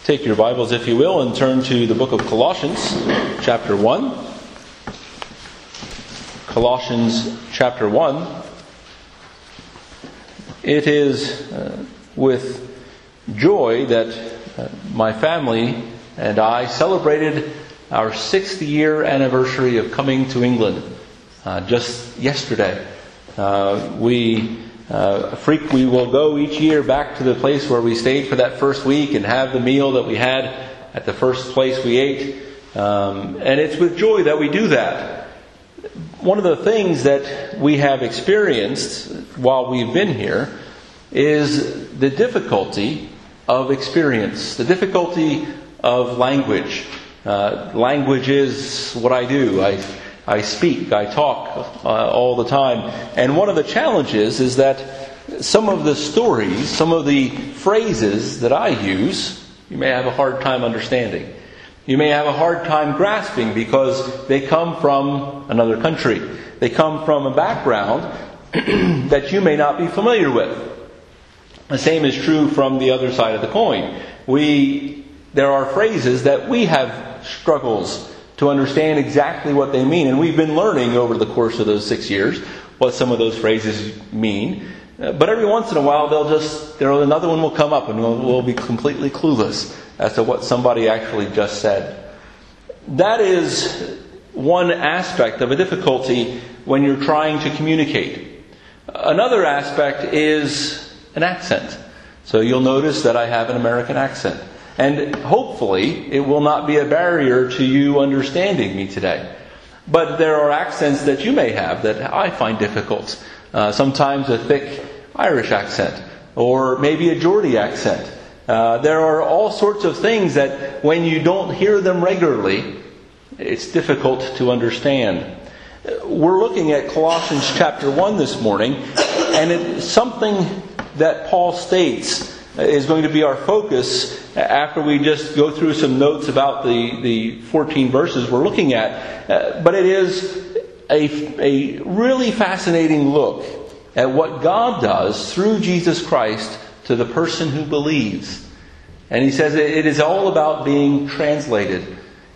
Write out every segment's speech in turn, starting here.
Take your Bibles, if you will, and turn to the book of Colossians, chapter 1. Colossians, chapter 1. It is with joy that my family and I celebrated our 6th year anniversary of coming to England just yesterday. We will go each year back to the place where we stayed for that first week and have the meal that we had at the first place we ate. And it's with joy that we do that. One of the things that we have experienced while we've been here is the difficulty of experience, the difficulty of language. Language is what I do. I speak, I talk all the time. And one of the challenges is that some of the stories, some of the phrases that I use, you may have a hard time understanding. You may have a hard time grasping because they come from another country. They come from a background that you may not be familiar with. The same is true from the other side of the coin. There are phrases that we have struggles to understand exactly what they mean. And we've been learning over the course of those 6 years what some of those phrases mean. But every once in a while, another one will come up and we'll be completely clueless as to what somebody actually just said. That is one aspect of a difficulty when you're trying to communicate. Another aspect is an accent. So you'll notice that I have an American accent. And hopefully it will not be a barrier to you understanding me today. But there are accents that you may have that I find difficult. Sometimes a thick Irish accent, or maybe a Geordie accent. There are all sorts of things that when you don't hear them regularly, it's difficult to understand. We're looking at Colossians chapter 1 this morning, and it's something that Paul states is going to be our focus after we just go through some notes about the 14 verses we're looking at. But it is a really fascinating look at what God does through Jesus Christ to the person who believes. And he says it is all about being translated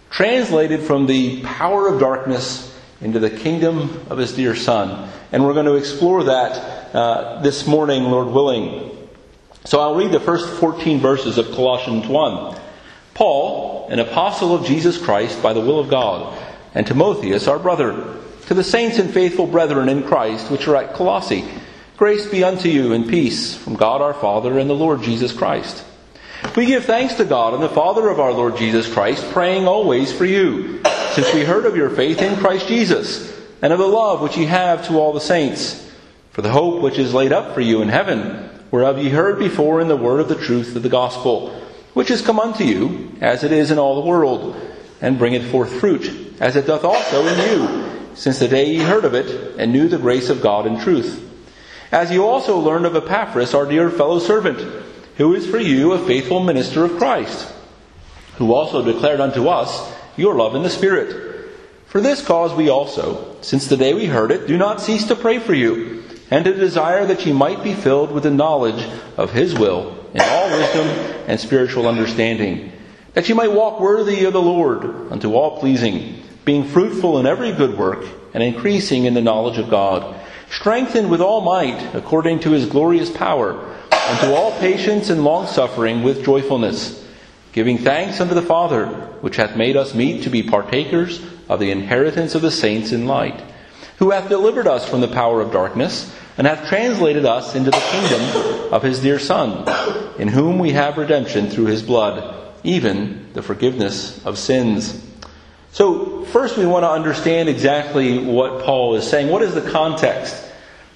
from the power of darkness into the kingdom of His dear Son. And we're going to explore that this morning, Lord willing. So I'll read the first 14 verses of Colossians 1. Paul, an apostle of Jesus Christ by the will of God, and Timotheus, our brother, to the saints and faithful brethren in Christ which are at Colossae, grace be unto you and peace from God our Father and the Lord Jesus Christ. We give thanks to God and the Father of our Lord Jesus Christ, praying always for you, since we heard of your faith in Christ Jesus, and of the love which ye have to all the saints, for the hope which is laid up for you in heaven, whereof ye heard before in the word of the truth of the gospel, which is come unto you, as it is in all the world, and bringeth forth fruit, as it doth also in you, since the day ye heard of it, and knew the grace of God in truth. As ye also learned of Epaphras, our dear fellow servant, who is for you a faithful minister of Christ, who also declared unto us your love in the Spirit. For this cause we also, since the day we heard it, do not cease to pray for you, and to desire that ye might be filled with the knowledge of His will, in all wisdom and spiritual understanding, that ye might walk worthy of the Lord, unto all pleasing, being fruitful in every good work, and increasing in the knowledge of God, strengthened with all might, according to His glorious power, unto all patience and longsuffering with joyfulness, giving thanks unto the Father, which hath made us meet to be partakers of the inheritance of the saints in light, who hath delivered us from the power of darkness, and hath translated us into the kingdom of His dear Son, in whom we have redemption through His blood, even the forgiveness of sins. So first we want to understand exactly what Paul is saying. What is the context?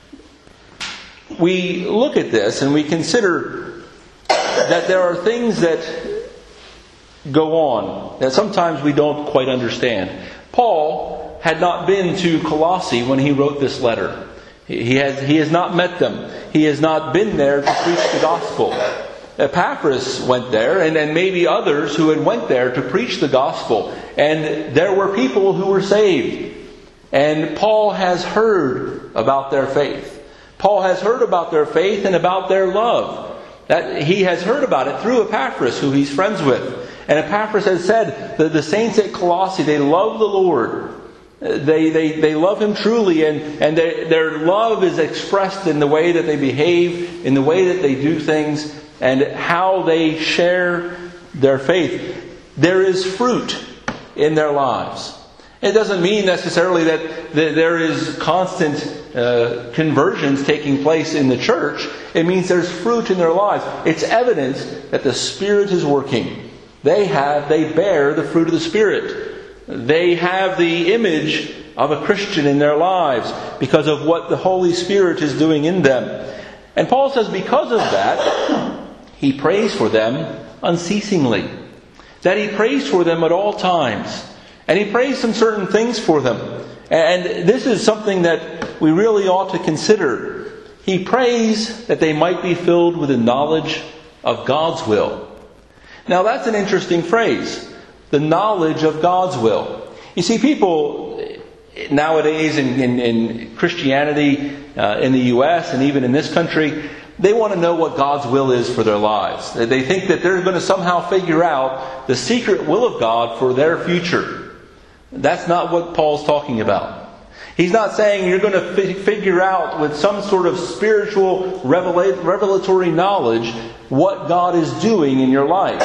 We look at this and we consider that there are things that go on that sometimes we don't quite understand. Paul had not been to Colossae when he wrote this letter. He has not met them. He has not been there to preach the gospel. Epaphras went there, and then maybe others who had went there to preach the gospel. And there were people who were saved. And Paul has heard about their faith. Paul has heard about their faith and about their love. That he has heard about it through Epaphras, who he's friends with. And Epaphras has said that the saints at Colossae, they love the Lord. They love Him truly, and their love is expressed in the way that they behave, in the way that they do things, and how they share their faith. There is fruit in their lives. It doesn't mean necessarily that there is constant conversions taking place in the church. It means there's fruit in their lives. It's evidence that the Spirit is working. They bear the fruit of the Spirit. They have the image of a Christian in their lives because of what the Holy Spirit is doing in them. And Paul says because of that, he prays for them unceasingly. That he prays for them at all times. And he prays some certain things for them. And this is something that we really ought to consider. He prays that they might be filled with the knowledge of God's will. Now that's an interesting phrase. The knowledge of God's will. You see, people nowadays in Christianity, in the U.S. and even in this country, they want to know what God's will is for their lives. They think that they're going to somehow figure out the secret will of God for their future. That's not what Paul's talking about. He's not saying you're going to figure out with some sort of spiritual revelatory knowledge what God is doing in your life.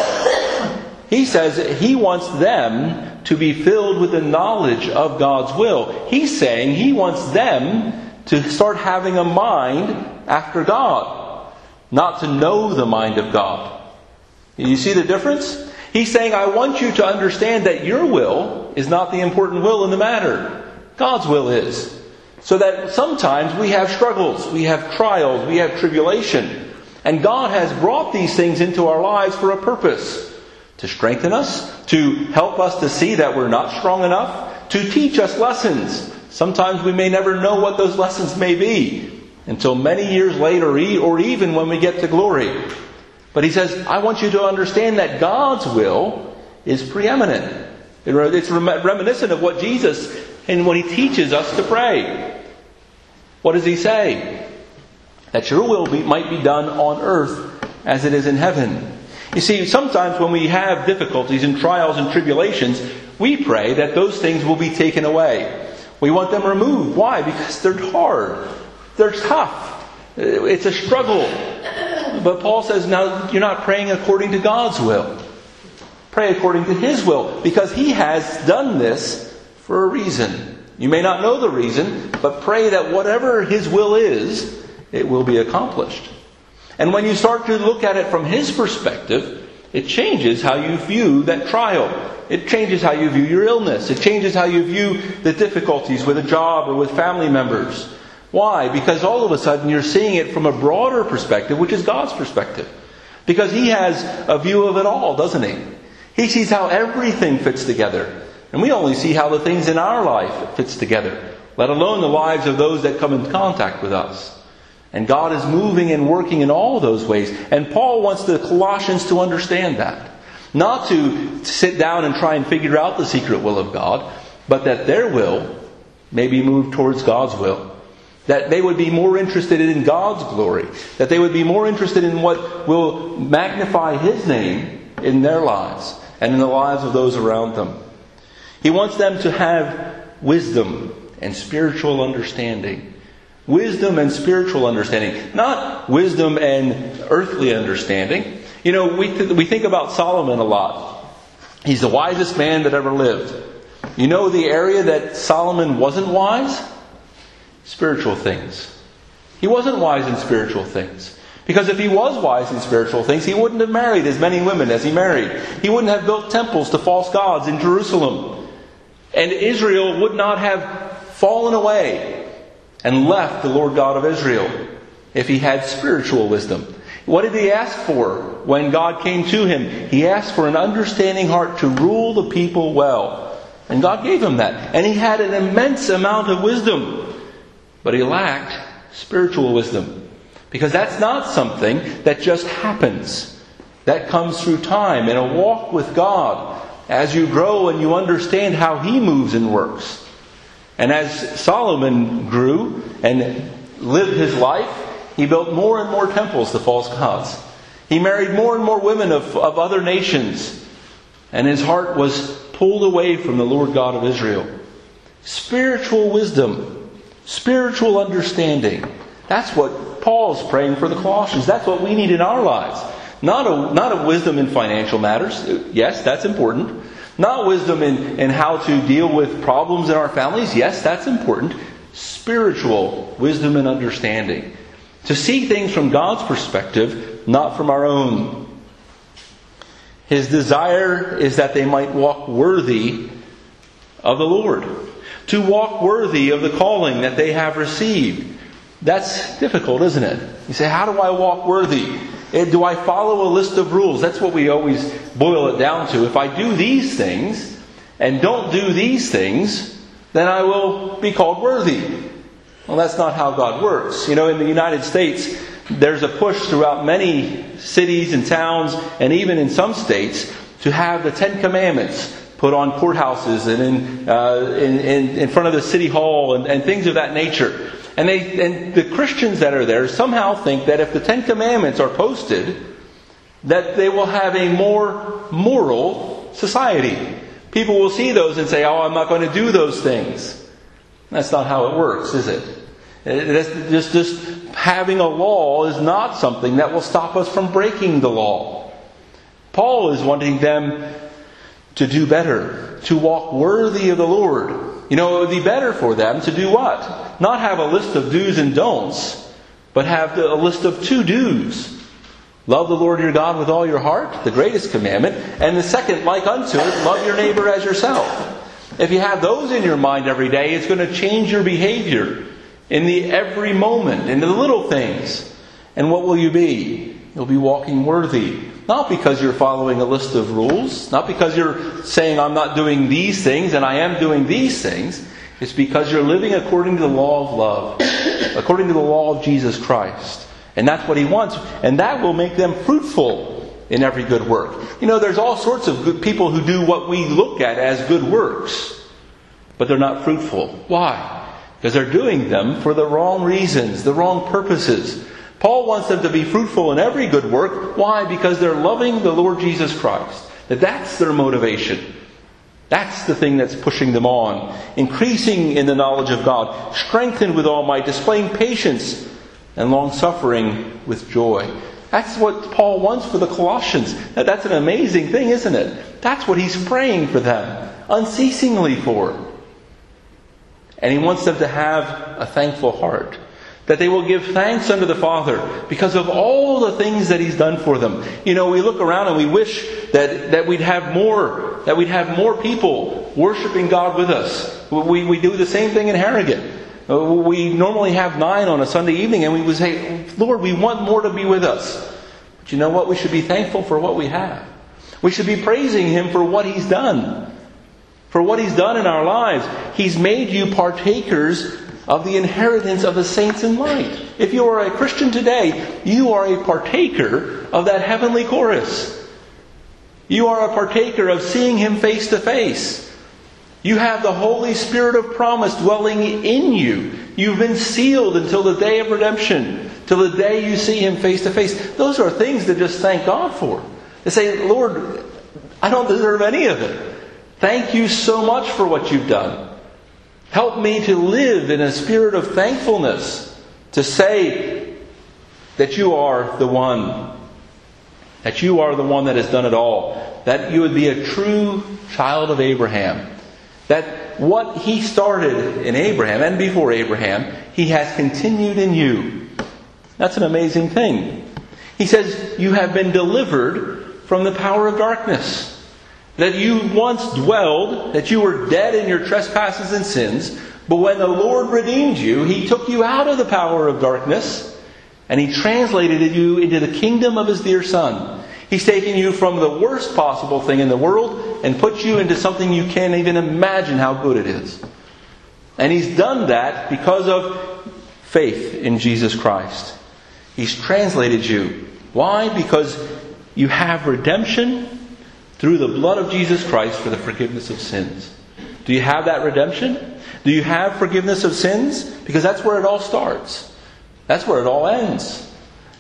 He says he wants them to be filled with the knowledge of God's will. He's saying he wants them to start having a mind after God, not to know the mind of God. You see the difference? He's saying, I want you to understand that your will is not the important will in the matter. God's will is. So that sometimes we have struggles, we have trials, we have tribulation. And God has brought these things into our lives for a purpose. To strengthen us, to help us to see that we're not strong enough, to teach us lessons. Sometimes we may never know what those lessons may be until many years later, or even when we get to glory. But he says, I want you to understand that God's will is preeminent. It's reminiscent of what Jesus and what He teaches us to pray. What does He say? That your will might be done on earth as it is in heaven. You see, sometimes when we have difficulties and trials and tribulations, we pray that those things will be taken away. We want them removed. Why? Because they're hard. They're tough. It's a struggle. But Paul says, now you're not praying according to God's will. Pray according to His will. Because He has done this for a reason. You may not know the reason, but pray that whatever His will is, it will be accomplished. And when you start to look at it from His perspective, it changes how you view that trial. It changes how you view your illness. It changes how you view the difficulties with a job or with family members. Why? Because all of a sudden you're seeing it from a broader perspective, which is God's perspective. Because He has a view of it all, doesn't He? He sees how everything fits together. And we only see how the things in our life fits together, let alone the lives of those that come in contact with us. And God is moving and working in all those ways. And Paul wants the Colossians to understand that. Not to sit down and try and figure out the secret will of God, but that their will may be moved towards God's will. That they would be more interested in God's glory. That they would be more interested in what will magnify His name in their lives and in the lives of those around them. He wants them to have wisdom and spiritual understanding. Wisdom and spiritual understanding. Not wisdom and earthly understanding. You know, we think about Solomon a lot. He's the wisest man that ever lived. You know the area that Solomon wasn't wise? Spiritual things. He wasn't wise in spiritual things. Because if he was wise in spiritual things, he wouldn't have married as many women as he married. He wouldn't have built temples to false gods in Jerusalem. And Israel would not have fallen away and left the Lord God of Israel if he had spiritual wisdom. What did he ask for when God came to him? He asked for an understanding heart to rule the people well. And God gave him that. And he had an immense amount of wisdom. But he lacked spiritual wisdom. Because that's not something that just happens. That comes through time in a walk with God. As you grow and you understand how He moves and works. And as Solomon grew and lived his life, he built more and more temples to false gods. He married more and more women of other nations. And his heart was pulled away from the Lord God of Israel. Spiritual wisdom, spiritual understanding. That's what Paul's praying for the Colossians. That's what we need in our lives. Not a wisdom in financial matters. Yes, that's important. Not wisdom in how to deal with problems in our families. Yes, that's important. Spiritual wisdom and understanding. To see things from God's perspective, not from our own. His desire is that they might walk worthy of the Lord. To walk worthy of the calling that they have received. That's difficult, isn't it? You say, how do I walk worthy? Do I follow a list of rules? That's what we always boil it down to. If I do these things and don't do these things, then I will be called worthy. Well, that's not how God works. In the United States, there's a push throughout many cities and towns, and even in some states, to have the Ten Commandments put on courthouses and in front of the city hall and things of that nature. And the Christians that are there somehow think that if the Ten Commandments are posted, that they will have a more moral society. People will see those and say, I'm not going to do those things. That's not how it works, is it? Just having a law is not something that will stop us from breaking the law. Paul is wanting them to do better, to walk worthy of the Lord. It would be better for them to do what? Not have a list of do's and don'ts, but have a list of 2 do's. Love the Lord your God with all your heart, the greatest commandment. And the second, like unto it, love your neighbor as yourself. If you have those in your mind every day, it's going to change your behavior in the every moment, in the little things. And what will you be? You'll be walking worthy. Not because you're following a list of rules. Not because you're saying, I'm not doing these things and I am doing these things. It's because you're living according to the law of love. According to the law of Jesus Christ. And that's what He wants. And that will make them fruitful in every good work. There's all sorts of good people who do what we look at as good works. But they're not fruitful. Why? Because they're doing them for the wrong reasons, the wrong purposes. Paul wants them to be fruitful in every good work. Why? Because they're loving the Lord Jesus Christ. That's their motivation. That's the thing that's pushing them on. Increasing in the knowledge of God. Strengthened with all might. Displaying patience and long-suffering with joy. That's what Paul wants for the Colossians. That's an amazing thing, isn't it? That's what he's praying for them. Unceasingly for. And he wants them to have a thankful heart. That they will give thanks unto the Father because of all the things that He's done for them. We look around and we wish that we'd have more people worshiping God with us. We do the same thing in Harrogate. We normally have 9 on a Sunday evening and we would say, Lord, we want more to be with us. But you know what? We should be thankful for what we have. We should be praising Him for what He's done. For what He's done in our lives. He's made you partakers of the inheritance of the saints in light. If you are a Christian today, you are a partaker of that heavenly chorus. You are a partaker of seeing Him face to face. You have the Holy Spirit of promise dwelling in you. You've been sealed until the day of redemption, till the day you see Him face to face. Those are things to just thank God for. To say, Lord, I don't deserve any of it. Thank you so much for what you've done. Help me to live in a spirit of thankfulness. To say that you are the one. That you are the one that has done it all. That you would be a true child of Abraham. That what He started in Abraham and before Abraham, He has continued in you. That's an amazing thing. He says, you have been delivered from the power of darkness. That you once dwelled, that you were dead in your trespasses and sins, but when the Lord redeemed you, He took you out of the power of darkness, and He translated you into the kingdom of His dear Son. He's taken you from the worst possible thing in the world and put you into something you can't even imagine how good it is. And He's done that because of faith in Jesus Christ. He's translated you. Why? Because you have redemption through the blood of Jesus Christ for the forgiveness of sins. Do you have that redemption? Do you have forgiveness of sins? Because that's where it all starts. That's where it all ends.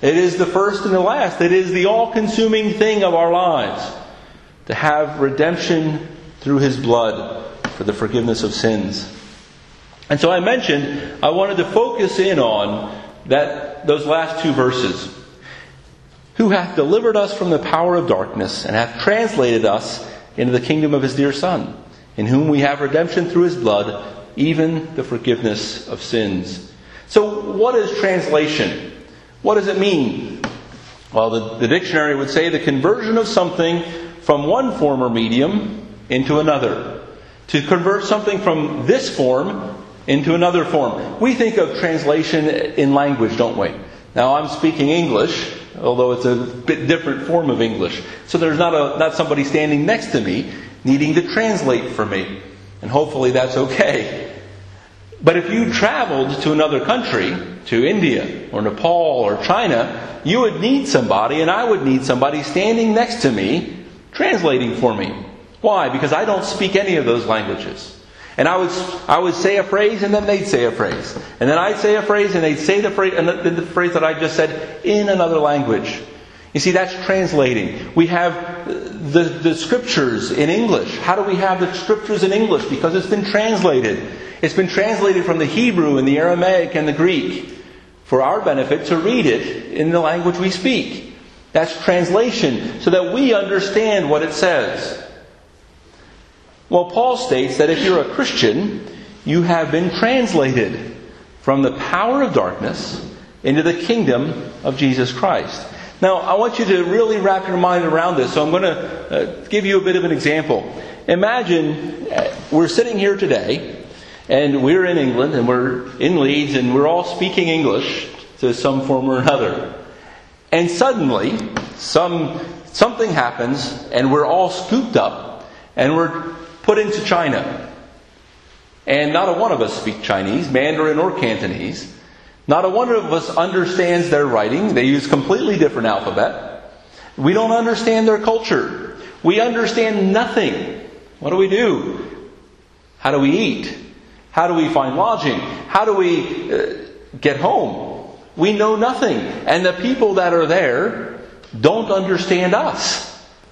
It is the first and the last. It is the all-consuming thing of our lives. To have redemption through His blood for the forgiveness of sins. And so I mentioned I wanted to focus in on those last two verses. Who hath delivered us from the power of darkness, and hath translated us into the kingdom of His dear Son, in whom we have redemption through His blood, even the forgiveness of sins. So what is translation? What does it mean? Well, the dictionary would say the conversion of something from one form or medium into another. To convert something from this form into another form. We think of translation in language, don't we? Now I'm speaking English, although it's a bit different form of English. So there's not somebody standing next to me needing to translate for me. And hopefully that's okay. But if you traveled to another country, to India or Nepal or China, you would need somebody, and I would need somebody standing next to me translating for me. Why? Because I don't speak any of those languages. And I would say a phrase, and then they'd say a phrase. And then I'd say a phrase, and they'd say the phrase, and the phrase that I just said in another language. You see, that's translating. We have the Scriptures in English. How do we have the Scriptures in English? Because it's been translated. It's been translated from the Hebrew and the Aramaic and the Greek for our benefit to read it in the language we speak. That's translation, so that we understand what it says. Well, Paul states that if you're a Christian, you have been translated from the power of darkness into the kingdom of Jesus Christ. Now, I want you to really wrap your mind around this, so I'm going to give you a bit of an example. Imagine we're sitting here today, and we're in England, and we're in Leeds, and we're all speaking English to some form or another. And suddenly, something happens, and we're all scooped up, and we're put into China. And not a one of us speak Chinese, Mandarin or Cantonese. Not a one of us understands their writing. They use completely different alphabet. We don't understand their culture. We understand nothing. What do? How do we eat? How do we find lodging? How do we get home? We know nothing. And the people that are there don't understand us.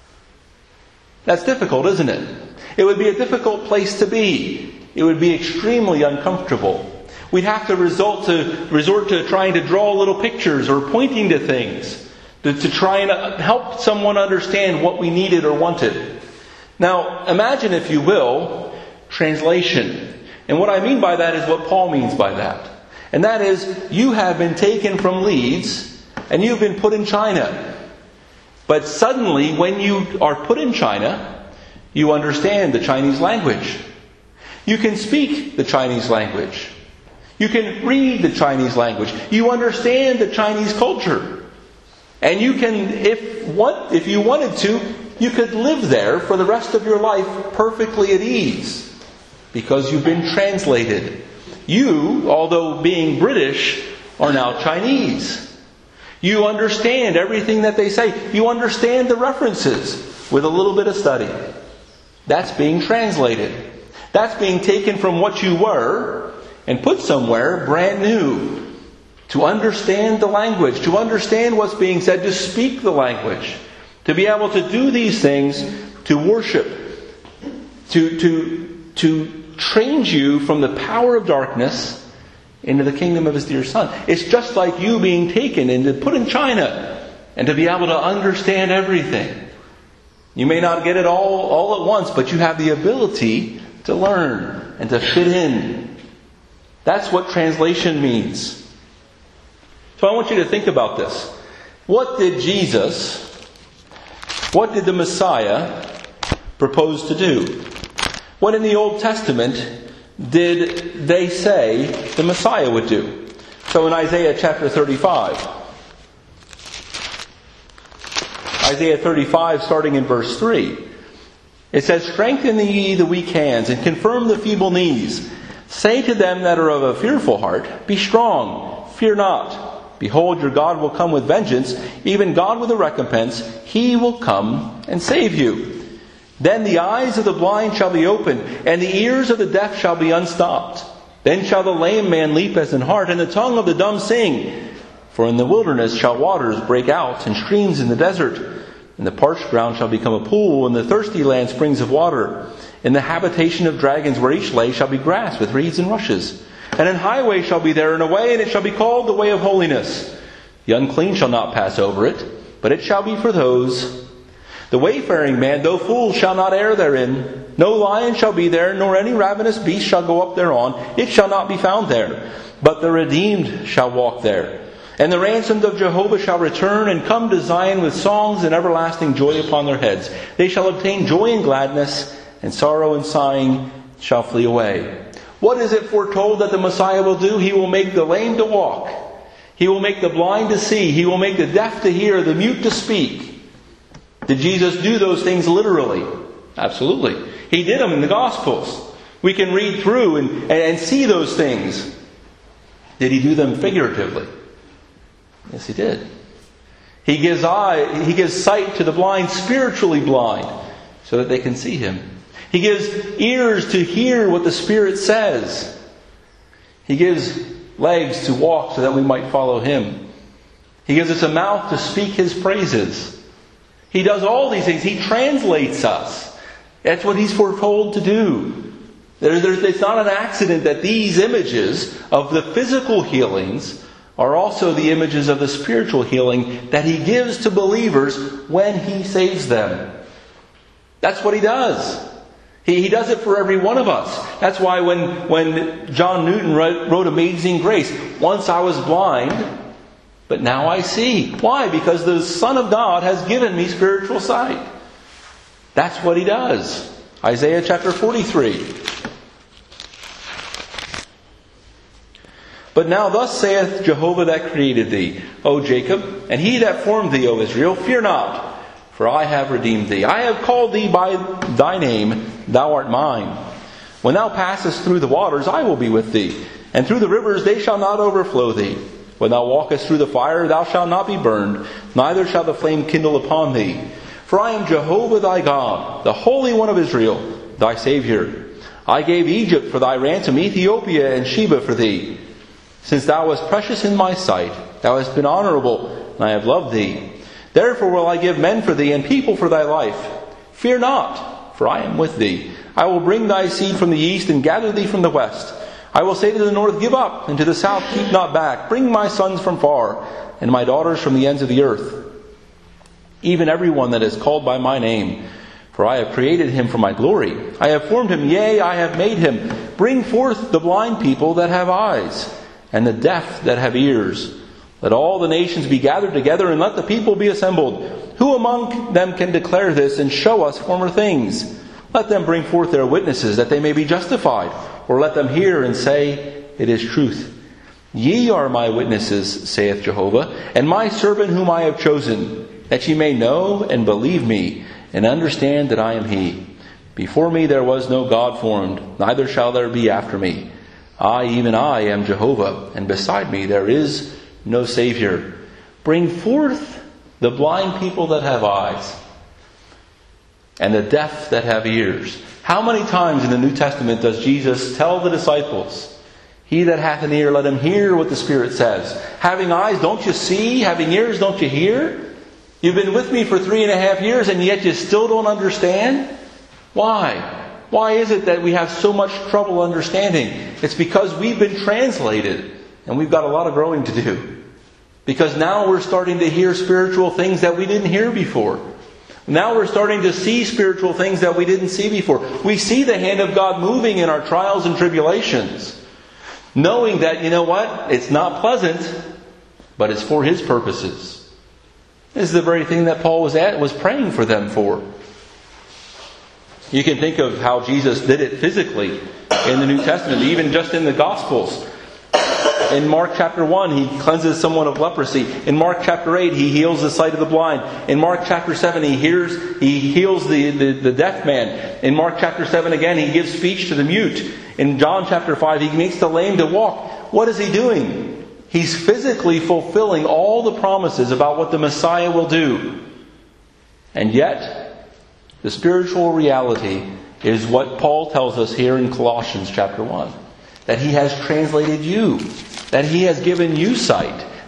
That's difficult, isn't it? It would be a difficult place to be. It would be extremely uncomfortable. We'd have to resort to trying to draw little pictures or pointing to things to try and help someone understand what we needed or wanted. Now, imagine, if you will, translation. And what I mean by that is what Paul means by that. And that is, you have been taken from Leeds and you've been put in China. But suddenly, when you are put in China, you understand the Chinese language. You can speak the Chinese language. You can read the Chinese language. You understand the Chinese culture. And you can, if you wanted to, you could live there for the rest of your life perfectly at ease. Because you've been translated. You, although being British, are now Chinese. You understand everything that they say. You understand the references with a little bit of study. That's being translated. That's being taken from what you were and put somewhere brand new. To understand the language, to understand what's being said, to speak the language, to be able to do these things, to worship, to change you from the power of darkness into the kingdom of His dear Son. It's just like you being taken and put in China and to be able to understand everything. You may not get it all at once, but you have the ability to learn and to fit in. That's what translation means. So I want you to think about this. What did the Messiah propose to do? What in the Old Testament did they say the Messiah would do? So in Isaiah chapter 35. Isaiah 35, starting in verse 3. It says, "Strengthen ye the weak hands, and confirm the feeble knees. Say to them that are of a fearful heart, Be strong, fear not. Behold, your God will come with vengeance, even God with a recompense. He will come and save you. Then the eyes of the blind shall be opened, and the ears of the deaf shall be unstopped. Then shall the lame man leap as an hart, and the tongue of the dumb sing. For in the wilderness shall waters break out, and streams in the desert. And the parched ground shall become a pool, and the thirsty land springs of water. In the habitation of dragons where each lay shall be grass with reeds and rushes. And an highway shall be there and a way, and it shall be called the way of holiness. The unclean shall not pass over it, but it shall be for those. The wayfaring man, though fool, shall not err therein. No lion shall be there, nor any ravenous beast shall go up thereon. It shall not be found there. But the redeemed shall walk there. And the ransomed of Jehovah shall return and come to Zion with songs and everlasting joy upon their heads. They shall obtain joy and gladness, and sorrow and sighing shall flee away. What is it foretold that the Messiah will do? He will make the lame to walk. He will make the blind to see. He will make the deaf to hear, the mute to speak. Did Jesus do those things literally? Absolutely. He did them in the Gospels. We can read through and see those things. Did He do them figuratively? Yes, He did. He gives sight to the blind, spiritually blind, so that they can see Him. He gives ears to hear what the Spirit says. He gives legs to walk so that we might follow Him. He gives us a mouth to speak His praises. He does all these things. He translates us. That's what He's foretold to do. It's not an accident that these images of the physical healings are also the images of the spiritual healing that He gives to believers when He saves them. That's what He does. He does it for every one of us. That's why when John Newton wrote Amazing Grace, once I was blind, but now I see. Why? Because the Son of God has given me spiritual sight. That's what He does. Isaiah chapter 43. But now thus saith Jehovah that created thee, O Jacob, and He that formed thee, O Israel, fear not, for I have redeemed thee. I have called thee by thy name, thou art mine. When thou passest through the waters, I will be with thee, and through the rivers they shall not overflow thee. When thou walkest through the fire, thou shalt not be burned, neither shall the flame kindle upon thee. For I am Jehovah thy God, the Holy One of Israel, thy Saviour. I gave Egypt for thy ransom, Ethiopia and Sheba for thee. Since thou wast precious in my sight, thou hast been honorable, and I have loved thee. Therefore will I give men for thee, and people for thy life. Fear not, for I am with thee. I will bring thy seed from the east, and gather thee from the west. I will say to the north, give up, and to the south, keep not back. Bring my sons from far, and my daughters from the ends of the earth. Even every one that is called by my name. For I have created him for my glory. I have formed him, yea, I have made him. Bring forth the blind people that have eyes, and the deaf that have ears. Let all the nations be gathered together, and let the people be assembled. Who among them can declare this, and show us former things? Let them bring forth their witnesses, that they may be justified. Or let them hear and say, it is truth. Ye are my witnesses, saith Jehovah, and my servant whom I have chosen, that ye may know and believe me, and understand that I am He. Before me there was no God formed, neither shall there be after me. I, even I, am Jehovah, and beside me there is no Savior. Bring forth the blind people that have eyes, and the deaf that have ears. How many times in the New Testament does Jesus tell the disciples, he that hath an ear, let him hear what the Spirit says. Having eyes, don't you see? Having ears, don't you hear? You've been with me for 3.5 years, and yet you still don't understand? Why? Why is it that we have so much trouble understanding? It's because we've been translated, and we've got a lot of growing to do. Because now we're starting to hear spiritual things that we didn't hear before. Now we're starting to see spiritual things that we didn't see before. We see the hand of God moving in our trials and tribulations. Knowing that, you know what? It's not pleasant, but it's for His purposes. This is the very thing that Paul was praying for them for. You can think of how Jesus did it physically in the New Testament, even just in the Gospels. In Mark chapter 1, He cleanses someone of leprosy. In Mark chapter 8, He heals the sight of the blind. In Mark chapter 7, He heals the deaf man. In Mark chapter 7 again, He gives speech to the mute. In John chapter 5, He makes the lame to walk. What is He doing? He's physically fulfilling all the promises about what the Messiah will do. And yet, the spiritual reality is what Paul tells us here in Colossians chapter 1. That He has translated you. That He has given you sight.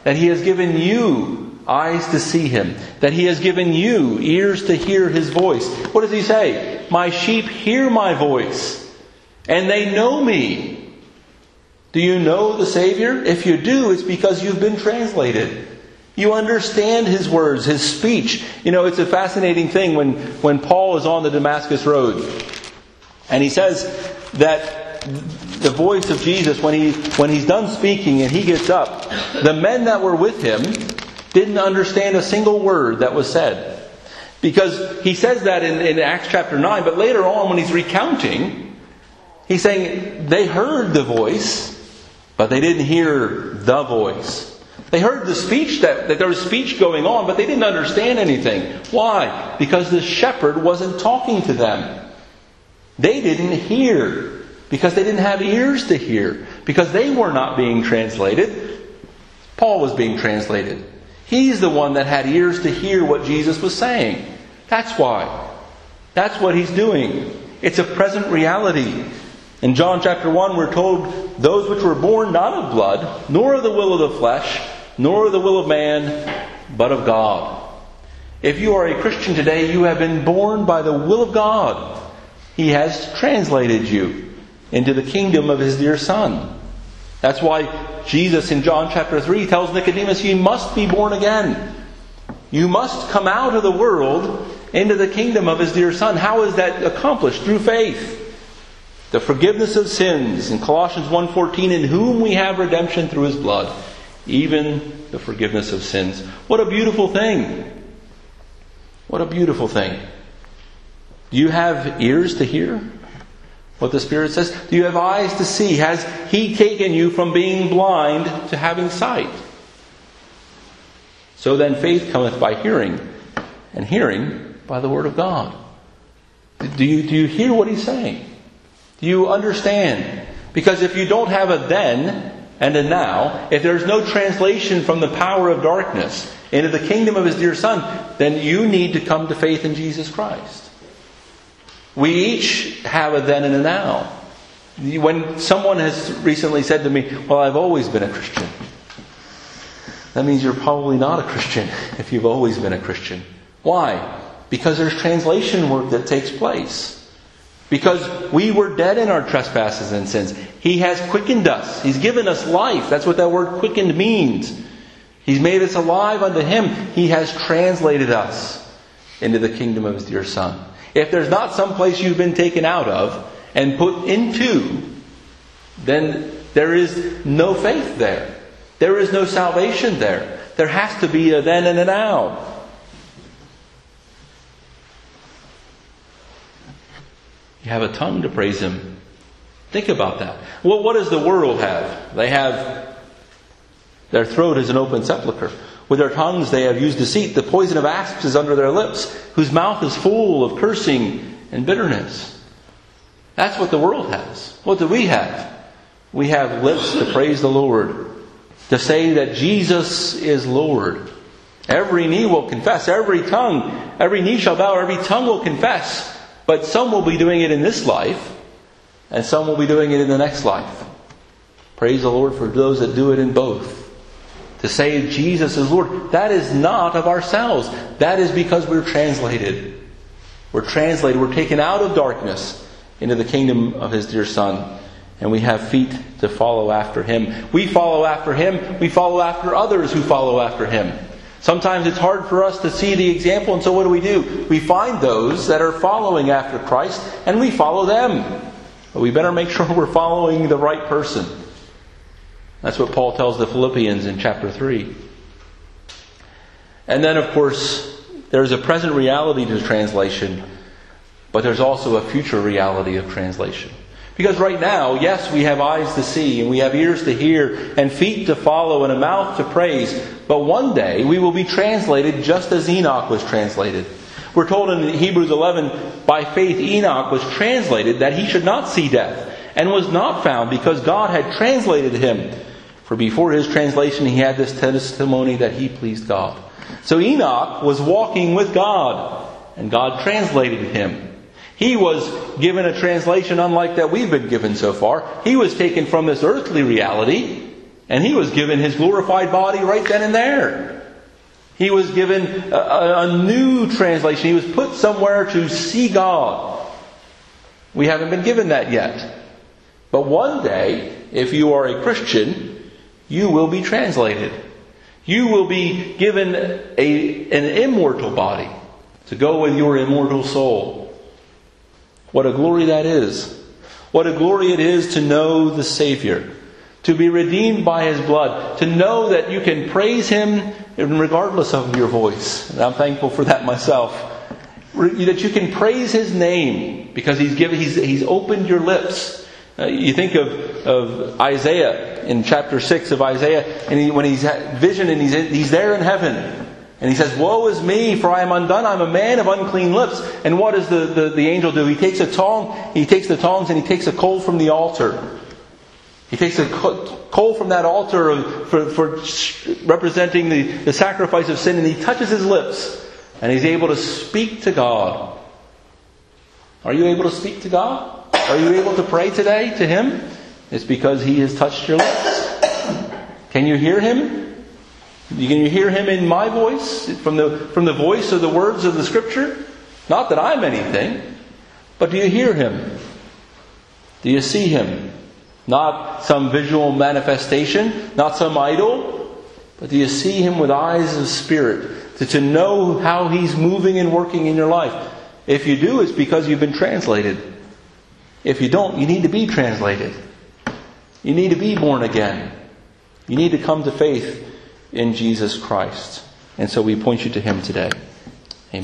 that He has given you eyes to see Him, that He has given you ears to hear His voice. What does He say? My sheep hear my voice, and they know me. Do you know the Savior? If you do, it's because you've been translated. You understand His words, His speech. It's a fascinating thing when Paul is on the Damascus Road, and he says that the voice of Jesus, when he's done speaking and he gets up, the men that were with him didn't understand a single word that was said. Because he says that in Acts chapter 9, but later on when he's recounting, he's saying they heard the voice, but they didn't hear the voice. They heard the speech, that there was speech going on, but they didn't understand anything. Why? Because the shepherd wasn't talking to them. They didn't hear. Because they didn't have ears to hear. Because they were not being translated. Paul was being translated. He's the one that had ears to hear what Jesus was saying. That's why. That's what he's doing. It's a present reality. In John chapter 1 we're told, those which were born not of blood, nor of the will of the flesh, nor of the will of man, but of God. If you are a Christian today, you have been born by the will of God. He has translated you into the kingdom of His dear Son. That's why Jesus in John chapter 3 tells Nicodemus, you must be born again. You must come out of the world into the kingdom of His dear Son. How is that accomplished? Through faith. The forgiveness of sins. In Colossians 1:14, in whom we have redemption through His blood, even the forgiveness of sins. What a beautiful thing. What a beautiful thing. Do you have ears to hear what the Spirit says? Do you have eyes to see? Has He taken you from being blind to having sight? So then faith cometh by hearing, and hearing by the Word of God. Do you hear what He's saying? Do you understand? Because if you don't have a then and a now, if there's no translation from the power of darkness into the kingdom of His dear Son, then you need to come to faith in Jesus Christ. We each have a then and a now. When someone has recently said to me, well, I've always been a Christian. That means you're probably not a Christian if you've always been a Christian. Why? Because there's translation work that takes place. Because we were dead in our trespasses and sins. He has quickened us. He's given us life. That's what that word quickened means. He's made us alive unto Him. He has translated us into the kingdom of His dear Son. If there's not some place you've been taken out of and put into, then there is no faith there. There is no salvation there. There has to be a then and a now. You have a tongue to praise Him. Think about that. Well, what does the world have? They have, their throat is an open sepulchre. With their tongues they have used deceit. The poison of asps is under their lips, whose mouth is full of cursing and bitterness. That's what the world has. What do we have? We have lips to praise the Lord. To say that Jesus is Lord. Every knee will confess. Every knee shall bow. Every tongue will confess. But some will be doing it in this life, and some will be doing it in the next life. Praise the Lord for those that do it in both. To say Jesus is Lord, that is not of ourselves. That is because we're translated. We're translated. We're taken out of darkness into the kingdom of His dear Son. And we have feet to follow after Him. We follow after Him. We follow after others who follow after Him. Sometimes it's hard for us to see the example, and so what do? We find those that are following after Christ, and we follow them. But we better make sure we're following the right person. That's what Paul tells the Philippians in chapter 3. And then, of course, there's a present reality to translation, but there's also a future reality of translation. Because right now, yes, we have eyes to see, and we have ears to hear, and feet to follow, and a mouth to praise. But one day, we will be translated just as Enoch was translated. We're told in Hebrews 11, by faith Enoch was translated that he should not see death, and was not found because God had translated him. For before his translation, he had this testimony that he pleased God. So Enoch was walking with God, and God translated him. He was given a translation unlike that we've been given so far. He was taken from this earthly reality And he was given his glorified body right then and there. He was given a new translation. He was put somewhere to see God. We haven't been given that yet. But one day, if you are a Christian, you will be translated. You will be given an immortal body to go with your immortal soul. What a glory that is. What a glory it is to know the Savior. To be redeemed by His blood. To know that you can praise Him regardless of your voice. And I'm thankful for that myself. That you can praise His name because He's opened your lips. You think of Isaiah in chapter 6 of Isaiah, and when he's had vision and he's there in heaven, and he says, "Woe is me, for I am undone. I'm a man of unclean lips." And what does the angel do? He takes the tongs and he takes a coal from the altar. He takes a coal from that altar for representing the sacrifice of sin, and he touches his lips, and he's able to speak to God. Are you able to speak to God? Are you able to pray today to Him? It's because He has touched your lips. Can you hear Him? Can you hear Him in my voice? From the voice of the words of the Scripture? Not that I'm anything, but do you hear Him? Do you see Him? Not some visual manifestation, not some idol, but do you see Him with eyes of spirit to know how He's moving and working in your life? If you do, it's because you've been translated. If you don't, you need to be translated. You need to be born again. You need to come to faith in Jesus Christ. And so we point you to Him today.